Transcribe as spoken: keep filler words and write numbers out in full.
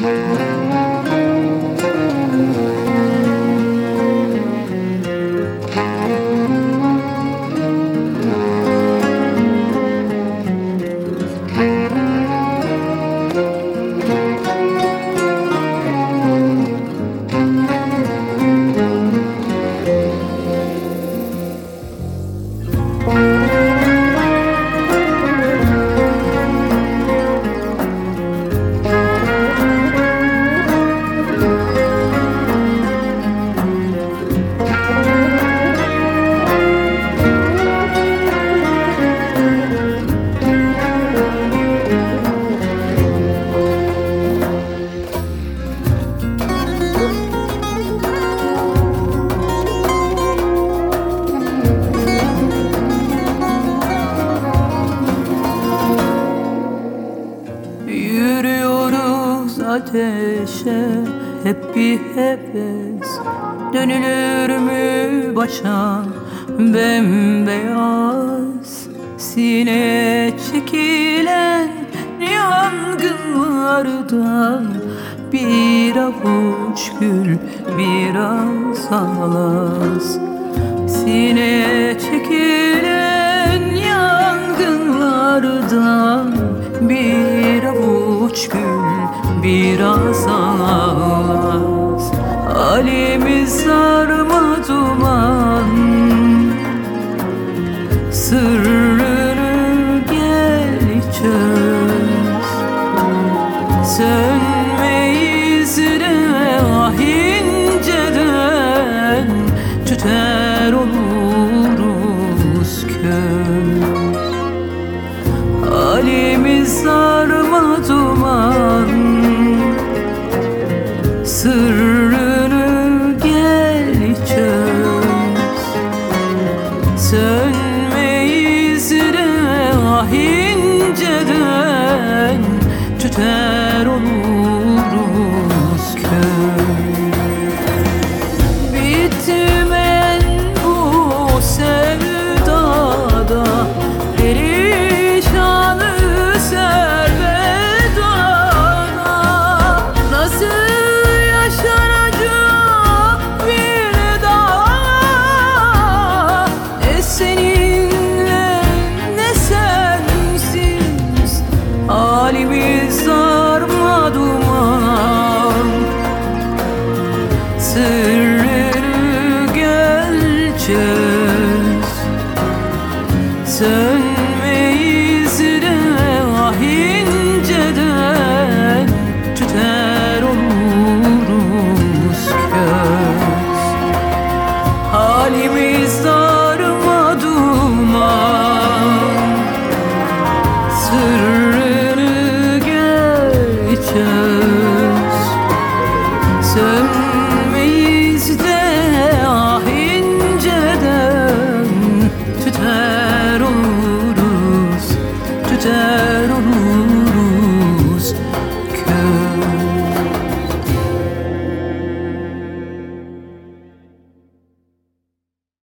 Ateşe hep bir heves, dönülür mü başa bembeyaz? Sine çekilen yangınlardan bir avuç gül biraz ağlas. Sine çekilen yangınlardan bir avuç gül biraz ağlas. Halimiz sarma duman, sırrını gel çöz. Sönmeyiz de ah inceden, tüter oluruz köz. Halimiz sarma duman, sırrını gel çöz. Sönmeyiz de ah inceden, tüter oluruz köz. Bitmeyen bu sevdada perişanı servedana. Nasıl yaşanacak bir daha, ne seninle ne sensiz? Halimiz sarma duman, sırrını gel çöz. Sönmeyiz de ah inceden, tüter oluruz köz. Halimiz darma duman, sırrını gel çöz. Sönmeyiz de ah inceden, tüter oluruz, tüter oluruz.